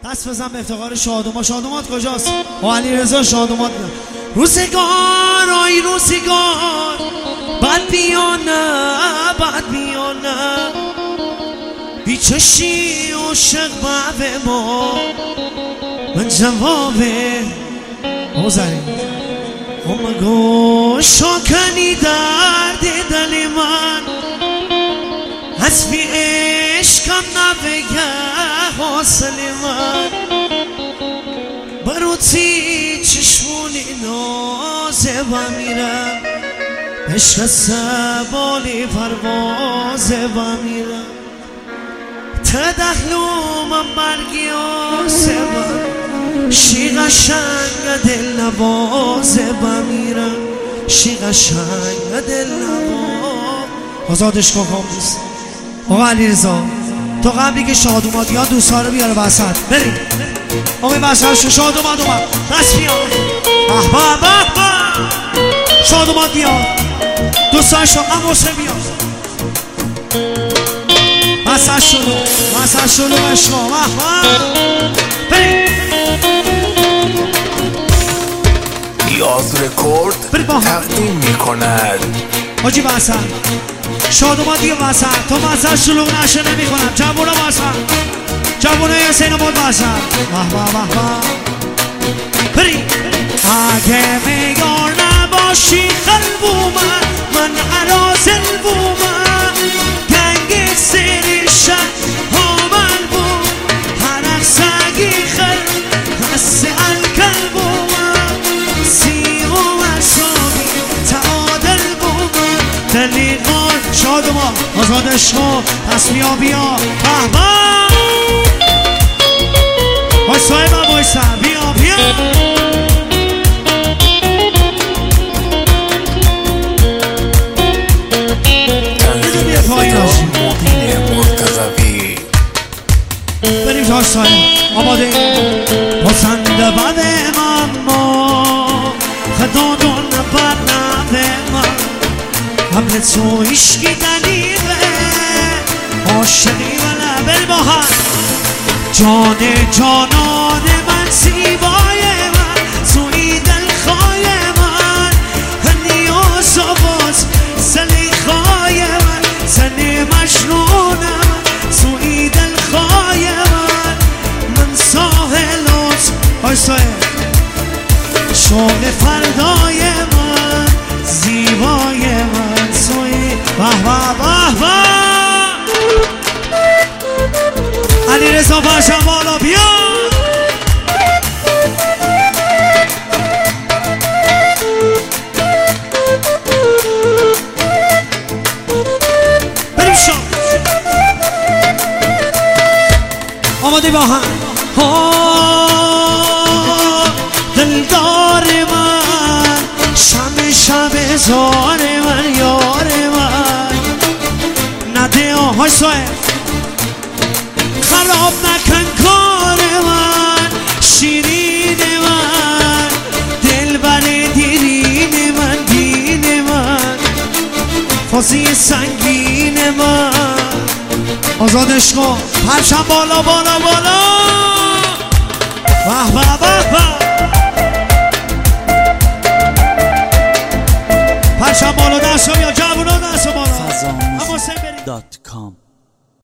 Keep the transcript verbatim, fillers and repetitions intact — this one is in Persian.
دست بزن به افتخار شادوما. شادومات کجاست؟ با علی رضا شادومات. روزگار آی روزگار بد بیانه بد بیانه بیچشی عاشق به ما من جوابه موزاری اومگو شاکنی درد دل من از بی عشقم نبگه حاصل من بروتی چشمونی نازه و میرم عشق سبالی پروازه و میرم تدخلوم مرگی آسه و شی قشنگ دل نوازه و میرم شی قشنگ دل نواز. آزادش کن کاملیست آقا علی رضا تو قبلی که شاد اومد یا دوستا رو بیاره وسط بریم. آقای وسط شو شاد اومد اومد دست بیار بحبه بحبه شاد اومد بیار دوستان شو اموسه بیار وسط شلو وسط شلو بشما بحبه بریم. یاز رکورد تقدیم میکند حاجی وسط شاد اومد دیگه وسط تو وسط شلوغ نشه نمی کنم جوونا وسط جوونه حسین آباد وسط وح وح وح وح بریم. اگه میار نباشی خلبومن من عرازل بومن گنگ سری شد همال بوم هرق سگی خل حس الکل بومن سیغو مرسومی تعادل بومن دلیقان شاد ما آزادش کن پس بیا بیا بحبه بایستای من بایستم بیا بیا تنظیم صدا مبین مرتضوی بریم داستان آماده پسند بده اما خدا دون بر نده من قبل تو عشقی دلیله عاشقی و لبل با هم جان جانان من زیبای من توی دلخواه من نیاز آواز سلیخای من زن مجنون من توی دلخواه من من ساحلات آیستای شوق فردای من زیبای من توی به به به به علی رضا فرشم بالا بیا بریم شام آماده با هم دلدار من شم شب زار من یار من نده آهای سوه خراب نکن کار من شیرین من دل بر دیرین من دین من فازی سنگین من آزادش کن پرچم بالا بالا بالا وح وح وح وح پرچم بالا دست یا جوونا دست بالا فضاموزیک دات کام